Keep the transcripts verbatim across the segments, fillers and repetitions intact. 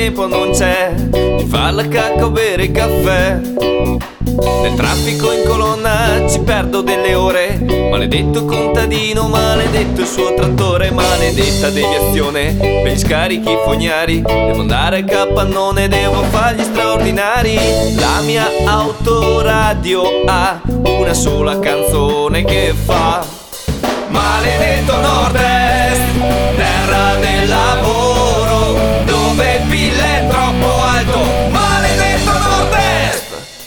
tempo non c'è di far la cacca o bere il caffè. Nel traffico in colonna ci perdo delle ore. Maledetto contadino, maledetto il suo trattore. Maledetta deviazione per gli scarichi fognari. Devo andare al capannone, devo fargli straordinari. La mia autoradio ha una sola canzone che fa: maledetto Nord-Est, terra del lavoro, dove il P I L è troppo alto. Maledetto Nord-Est.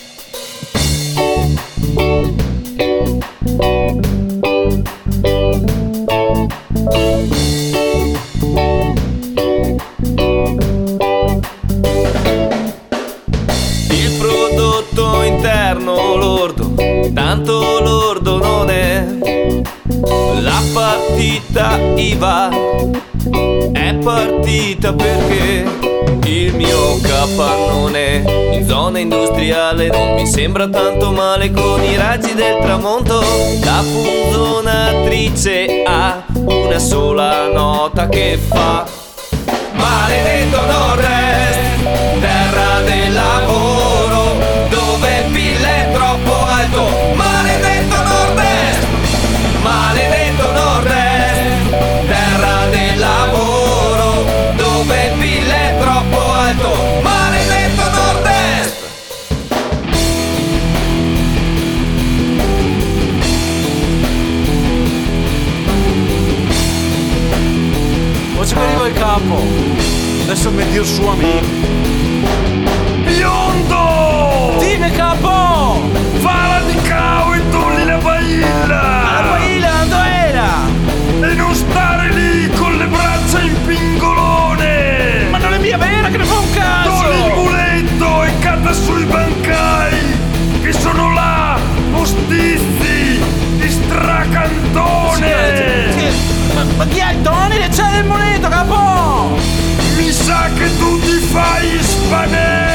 Il prodotto interno lordo, tanto lordo non è. La partita I V A è partita perché il mio capannone in zona industriale non mi sembra tanto male. Con i raggi del tramonto la funzionatrice ha una sola nota che fa: maledetto Nord-Est, terra del lavoro, dove il P I L è troppo alto. Maledetto Nord-Est, maledetto Nord-Est, terra del lavoro, dove il P I L è troppo alto. Maledetto Nord-Est. Oggi mi arriva il capo, adesso mi dir su amico. Biondo! Dimmi capo! Fala di cavo e togli la bailla! La baila dove era? E non stare lì con le braccia in pingolone! Ma non è mia vera che ne fa un Togli il cazzo! muletto e cata sui bancai! Che sono là, postizi, di stracantone! Ma, ma chi è il Tony? C'è il monito capo! Mi sa che tu ti fai spanere!